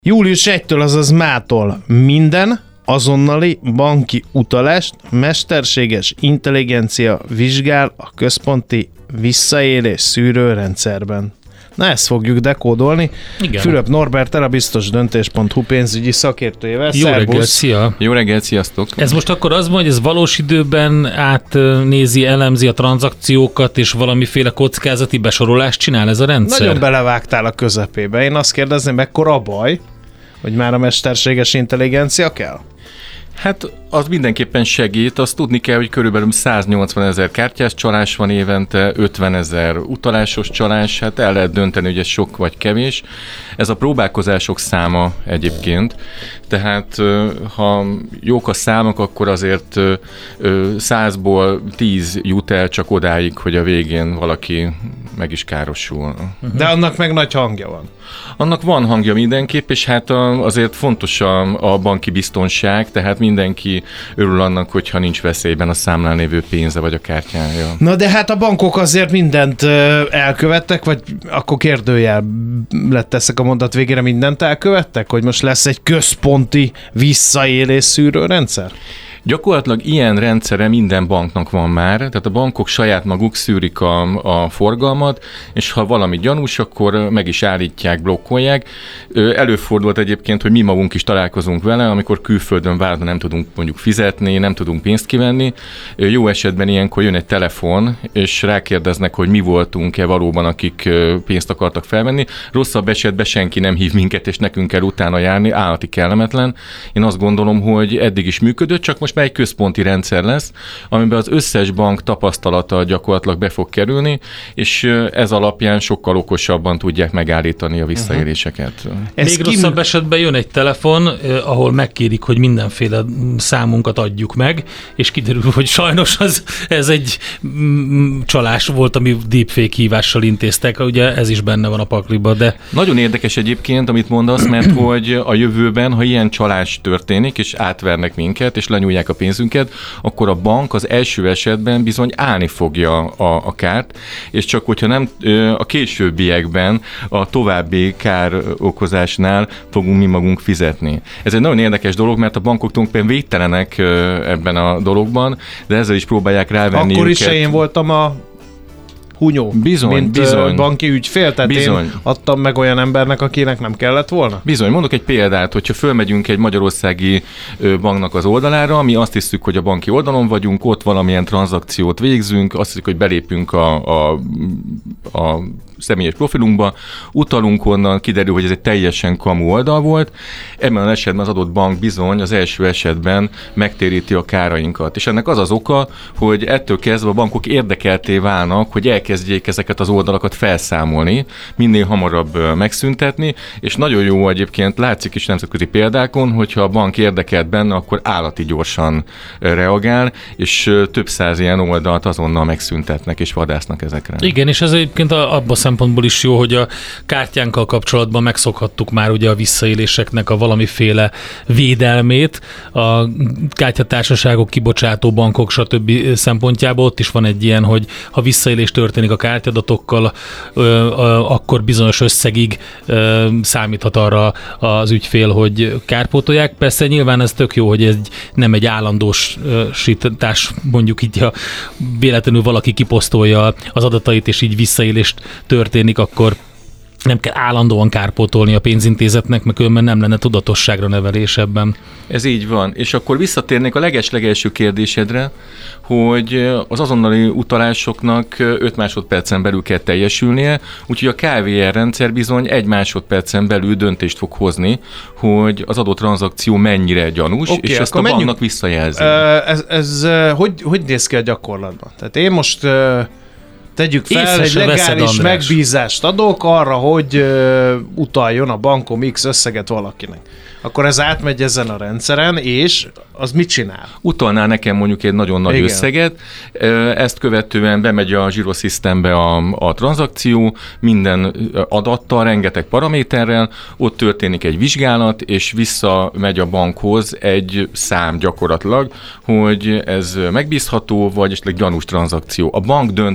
Július 1-től, azaz mától minden azonnali banki utalást mesterséges intelligencia vizsgál a központi visszaélés szűrőrendszerben. Na, ezt fogjuk dekódolni. Igen. Fülöp Norberttel, a biztosdöntés.hu pénzügyi szakértőjével. Jó reggelt, szia! Jó reggelt, sziasztok! Ez most akkor az van, hogy ez valós időben átnézi, elemzi a tranzakciókat, és valamiféle kockázati besorolást csinál ez a rendszer? Nagyon belevágtál a közepébe. Én azt kérdezném, mekkora a baj, hogy már a mesterséges intelligencia kell? Hát az mindenképpen segít, azt tudni kell, hogy körülbelül 180 000 kártyás csalás van évente, 50 000 utalásos csalás, hát el lehet dönteni, hogy ez sok vagy kevés. Ez a próbálkozások száma egyébként, tehát ha jók a számok, akkor azért 100-ból 10 jut el csak odáig, hogy a végén valaki meg is károsul. De annak meg nagy hangja van. Annak van hangja mindenképp, és hát azért fontos a banki biztonság, tehát mindenki örül annak, hogyha nincs veszélyben a számlán lévő pénze vagy a kártyája. Na de hát a bankok azért mindent elkövettek, vagy akkor kérdőjel teszek a mondat végére, mindent elkövettek, hogy most lesz egy központi visszaélés szűrőrendszer? Gyakorlatilag ilyen rendszere minden banknak van már, tehát a bankok saját maguk szűrik a forgalmat, és ha valami gyanús, akkor meg is állítják, blokkolják. Előfordult egyébként, hogy mi magunk is találkozunk vele, amikor külföldön várva nem tudunk mondjuk fizetni, nem tudunk pénzt kivenni. Jó esetben ilyenkor jön egy telefon, és rákérdeznek, hogy mi voltunk-e valóban, akik pénzt akartak felvenni. Rosszabb esetben senki nem hív minket, és nekünk kell utána járni, állati kellemetlen. Én azt gondolom, hogy eddig is működött, csak most már egy központi rendszer lesz, amiben az összes bank tapasztalata gyakorlatilag be fog kerülni, és ez alapján sokkal okosabban tudják megállítani a visszaéléseket. Még rosszabb esetben jön egy telefon, ahol megkérik, hogy mindenféle számunkat adjuk meg, és kiderül, hogy sajnos ez egy csalás volt, ami deepfake hívással intéztek, ugye ez is benne van a pakliba, de... Nagyon érdekes egyébként, amit mondasz, mert hogy a jövőben, ha ilyen csalás történik, és átvernek minket, és lenyúlják a pénzünket, akkor a bank az első esetben bizony állni fogja a kárt, és csak hogyha nem a későbbiekben a további károkozásnál fogunk mi magunk fizetni. Ez egy nagyon érdekes dolog, mert a bankok tulajdonképpen védtelenek ebben a dologban, de ezzel is próbálják rávenni akkor őket. Is én voltam a hunyó, mint banki ügyfél, tehát én adtam meg olyan embernek, akinek nem kellett volna? Bizony, mondok egy példát, hogyha fölmegyünk egy magyarországi banknak az oldalára, mi azt hiszük, hogy a banki oldalon vagyunk, ott valamilyen tranzakciót végzünk, azt hiszük, hogy belépünk a személyes profilunkba, utalunk onnan, kiderül, hogy ez egy teljesen kamu oldal volt. Ebben az esetben az adott bank bizony az első esetben megtéríti a kárainkat. És ennek az az oka, hogy ettől kezdve a bankok érdekelté válnak, hogy elkezdjék ezeket az oldalakat felszámolni, minél hamarabb megszüntetni, és nagyon jó egyébként, látszik is nemzetközi példákon, hogyha a bank érdekelt benne, akkor állati gyorsan reagál, és több száz ilyen oldalt azonnal megszüntetnek és vadásznak ezekre. Igen, és ez egyébként abban szempontból is jó, hogy a kártyánkkal kapcsolatban megszokhattuk már ugye a visszaéléseknek a valamiféle védelmét, a kártyatársaságok, kibocsátó bankok, stb. Szempontjából ott is van egy ilyen, hogy ha visszaélés történik a kártyadatokkal, akkor bizonyos összegig számíthat arra az ügyfél, hogy kárpótolják. Persze nyilván ez tök jó, hogy nem egy állandósítás, mondjuk így, ha véletlenül valaki kiposztolja az adatait, és így visszaélést történik, akkor nem kell állandóan kárpótolni a pénzintézetnek, mert különben nem lenne tudatosságra nevelés ebben. Ez így van. És akkor visszatérnék a legeslegelső kérdésedre, hogy az azonnali utalásoknak 5 másodpercen belül kell teljesülnie, úgyhogy a KVR rendszer bizony 1 másodpercen belül döntést fog hozni, hogy az adott tranzakció mennyire gyanús, és ezt a banknak visszajelzi. Ez hogy néz ki a gyakorlatban? Tehát én most... Tegyük fel, egy legális megbízást adok arra, hogy utaljon a bankom X összeget valakinek. Akkor ez átmegy ezen a rendszeren, és az mit csinál? Utalnál nekem mondjuk egy nagyon nagy összeget, ezt követően bemegy a Girosystembe a tranzakció, minden adattal, rengeteg paraméterrel, ott történik egy vizsgálat, és visszamegy a bankhoz egy szám gyakorlatilag, hogy ez megbízható, vagy esetleg gyanús tranzakció. A bank dönt róla,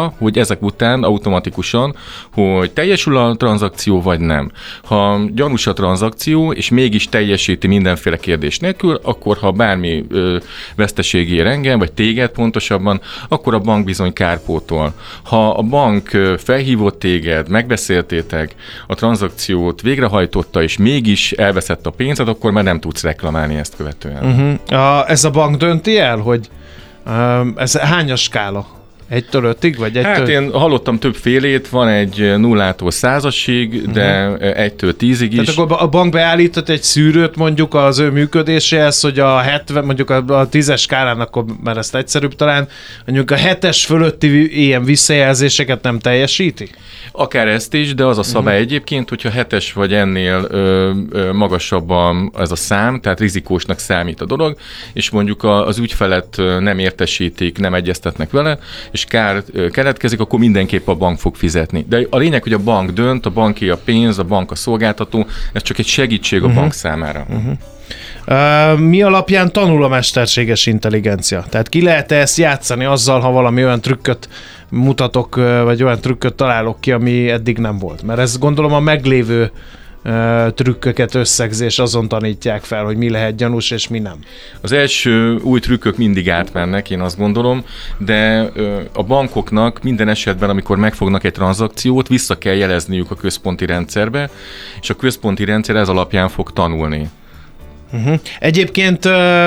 arra, hogy ezek után automatikusan, hogy teljesül a tranzakció, vagy nem. Ha gyanús a tranzakció, és mégis teljesíti mindenféle kérdés nélkül, akkor ha bármi veszteség ér engem, vagy téged pontosabban, akkor a bank bizony kárpótol. Ha a bank felhívott téged, megbeszéltétek, a tranzakciót végrehajtotta, és mégis elveszett a pénzed, akkor már nem tudsz reklamálni ezt követően. Ez a bank dönti el, hogy ez hányas skála? 1-től 5-ig, vagy 1-től? Hát én hallottam többfélét, van egy 0-tól 100-asig, de 1-től 10-ig is. Tehát akkor a bank beállított egy szűrőt mondjuk az ő működéséhez, hogy a 70, mondjuk a 10-es skálán, akkor már ezt egyszerűbb talán, mondjuk a 7-es fölötti ilyen visszajelzéseket nem teljesíti? Akár ezt is, de az a szabály egyébként, hogyha 7-es vagy ennél magasabb ez a szám, tehát rizikósnak számít a dolog, és mondjuk az ügyfelet nem értesítik, nem egyeztetnek vele, és kár keletkezik, akkor mindenképp a bank fog fizetni. De a lényeg, hogy a bank dönt, a banki a pénz, a bank a szolgáltató, ez csak egy segítség a bank számára. Mi alapján tanul a mesterséges intelligencia? Tehát ki lehet ezt játszani azzal, ha valami olyan trükköt mutatok, vagy olyan trükköt találok ki, ami eddig nem volt? Mert ez gondolom a meglévő trükköket összegzés, azon tanítják fel, hogy mi lehet gyanús és mi nem. Az első új trükkök mindig átmennek, én azt gondolom, de a bankoknak minden esetben, amikor megfognak egy tranzakciót, vissza kell jelezniük a központi rendszerbe, és a központi rendszer ez alapján fog tanulni. Egyébként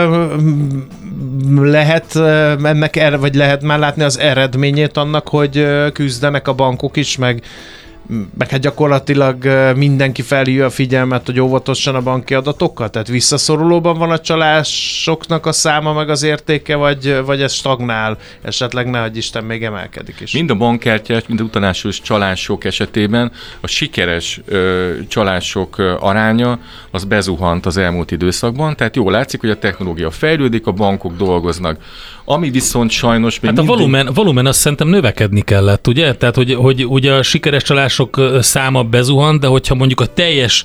lehet ennek, vagy lehet már látni az eredményét annak, hogy küzdenek a bankok is, meg hát gyakorlatilag mindenki felhívja a figyelmet, hogy óvatosan a banki adatokkal? Tehát visszaszorulóban van a csalásoknak a száma, meg az értéke, vagy ez stagnál, esetleg nehogy Isten még emelkedik is? Mind a bankkártyás, mind a utalásos csalások esetében a sikeres csalások aránya az bezuhant az elmúlt időszakban, tehát jól látszik, hogy a technológia fejlődik, a bankok dolgoznak. Ami viszont sajnos még hát a volumen azt szerintem növekedni kellett, ugye? Tehát, hogy ugye a sikeres csalások száma bezuhant, de hogyha mondjuk a teljes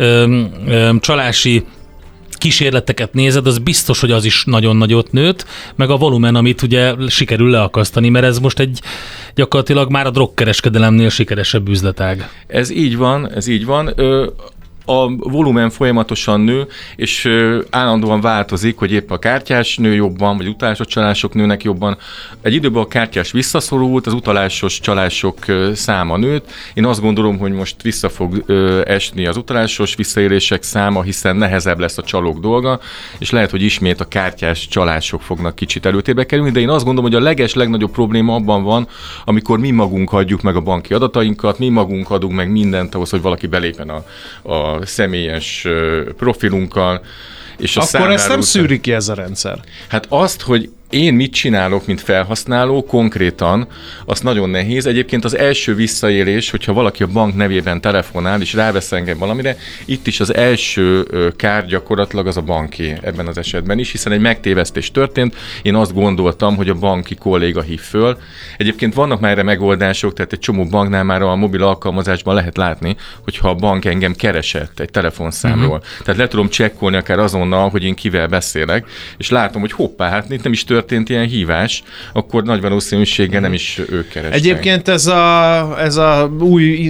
csalási kísérleteket nézed, az biztos, hogy az is nagyon nagyot nőtt, meg a volumen, amit ugye sikerül leakasztani, mert ez most egy gyakorlatilag már a drogkereskedelemnél sikeresebb üzletág. Ez így van. A volumen folyamatosan nő, és állandóan változik, hogy épp a kártyás nő jobban, vagy utalásos csalások nőnek jobban. Egy időben a kártyás visszaszorult, az utalásos csalások száma nőtt. Én azt gondolom, hogy most vissza fog esni az utalásos visszaélések száma, hiszen nehezebb lesz a csalók dolga, és lehet, hogy ismét a kártyás csalások fognak kicsit előtérbe kerülni, de én azt gondolom, hogy a legnagyobb probléma abban van, amikor mi magunk adjuk meg a banki adatainkat, mi magunk adunk meg mindent ahhoz, hogy valaki belépjen a személyes profilunkkal. És akkor ezt nem szűri ki ez a rendszer? Hát azt, hogy én mit csinálok, mint felhasználó konkrétan, az nagyon nehéz. Egyébként az első visszaélés, hogyha valaki a bank nevében telefonál, és rávesz engem valamire, itt is az első kár gyakorlatilag az a banki ebben az esetben is, hiszen egy megtévesztés történt. Én azt gondoltam, hogy a banki kolléga hív föl. Egyébként vannak már erre megoldások, tehát egy csomó banknál már a mobil alkalmazásban lehet látni, hogyha a bank engem keresett egy telefonszámról. Tehát le tudom csekkolni akár azonnal, hogy én kivel beszélek, és látom, hogy hoppá, hát itt nem is történt ilyen hívás, akkor nagy valószínűséggel nem is ők kerestek. Egyébként ez a új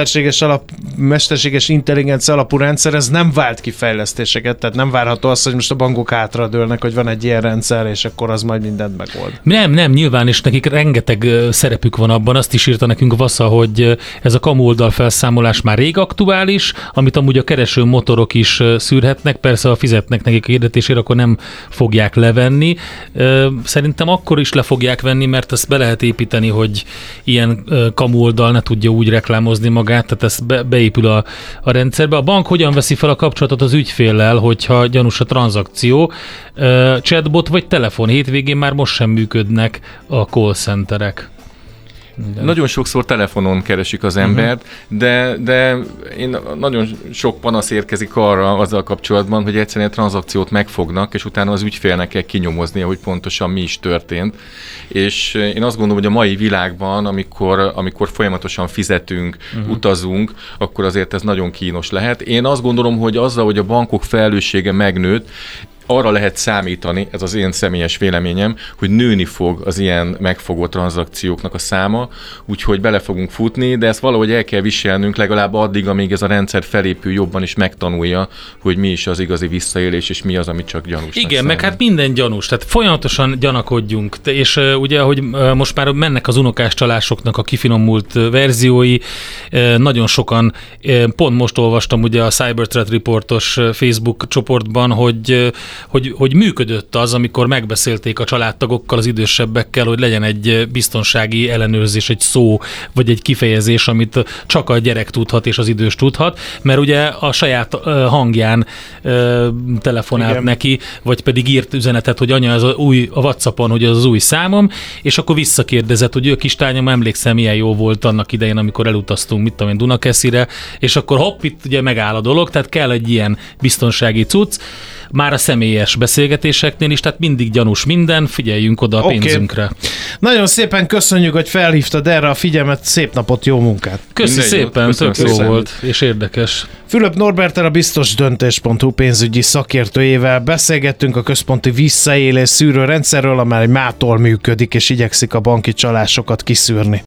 mesterséges intelligencia alapú rendszer, ez nem vált ki fejlesztéseket, tehát nem várható az, hogy most a bankok hátradőlnek, hogy van egy ilyen rendszer, és akkor az majd mindent megold. Nem, nyilván, és nekik rengeteg szerepük van abban. Azt is írta nekünk Vassa, hogy ez a kamu oldal felszámolás már rég aktuális, amit amúgy a kereső motorok is szűrhetnek, persze ha fizetnek nekik a hirdetésére, akkor nem fogják levenni. Szerintem akkor is le fogják venni, mert ezt be lehet építeni, hogy ilyen kamu oldal ne tudja úgy reklámozni magát, tehát ez beépül a rendszerbe. A bank hogyan veszi fel a kapcsolatot az ügyféllel, hogyha gyanús a tranzakció? Chatbot vagy telefon? Hétvégén már most sem működnek a call centerek. Igen. Nagyon sokszor telefonon keresik az embert, de én nagyon sok panasz érkezik arra azzal kapcsolatban, hogy egyszerűen a tranzakciót megfognak, és utána az ügyfélnek kell kinyomoznia, hogy pontosan mi is történt. És én azt gondolom, hogy a mai világban, amikor folyamatosan fizetünk, utazunk, akkor azért ez nagyon kínos lehet. Én azt gondolom, hogy azzal, hogy a bankok felelőssége megnőtt, arra lehet számítani, ez az én személyes véleményem, hogy nőni fog az ilyen megfogó tranzakcióknak a száma, úgyhogy bele fogunk futni, de ezt valahogy el kell viselnünk legalább addig, amíg ez a rendszer felépül jobban is megtanulja, hogy mi is az igazi visszaélés, és mi az, ami csak gyanús. Igen, meg hát minden gyanús, tehát folyamatosan gyanakodjunk, és ugye, hogy most már mennek az unokás csalásoknak a kifinomult verziói, nagyon sokan, pont most olvastam ugye a Cyber Threat Reportos Facebook csoportban, hogy működött az, amikor megbeszélték a családtagokkal, az idősebbekkel, hogy legyen egy biztonsági ellenőrzés, egy szó, vagy egy kifejezés, amit csak a gyerek tudhat, és az idős tudhat, mert ugye a saját hangján telefonált igen. neki, vagy pedig írt üzenetet, hogy anya, az a WhatsAppon, hogy az új számom, és akkor visszakérdezett, hogy kislányom, emlékszem, milyen jó volt annak idején, amikor elutaztunk, mit tudom én, Dunakeszire, és akkor hopp, itt ugye megáll a dolog, tehát kell egy ilyen biztonsági cucc, már a személyes beszélgetéseknél is, tehát mindig gyanús minden, figyeljünk oda a pénzünkre. Nagyon szépen köszönjük, hogy felhívtad erre a figyelmet, szép napot, jó munkát! Köszi szépen, tök jó volt, és érdekes. Fülöp Norberttel, a biztosdöntés.hu pénzügyi szakértőjével beszélgettünk a központi visszaélés szűrő rendszerről, amely mától működik, és igyekszik a banki csalásokat kiszűrni.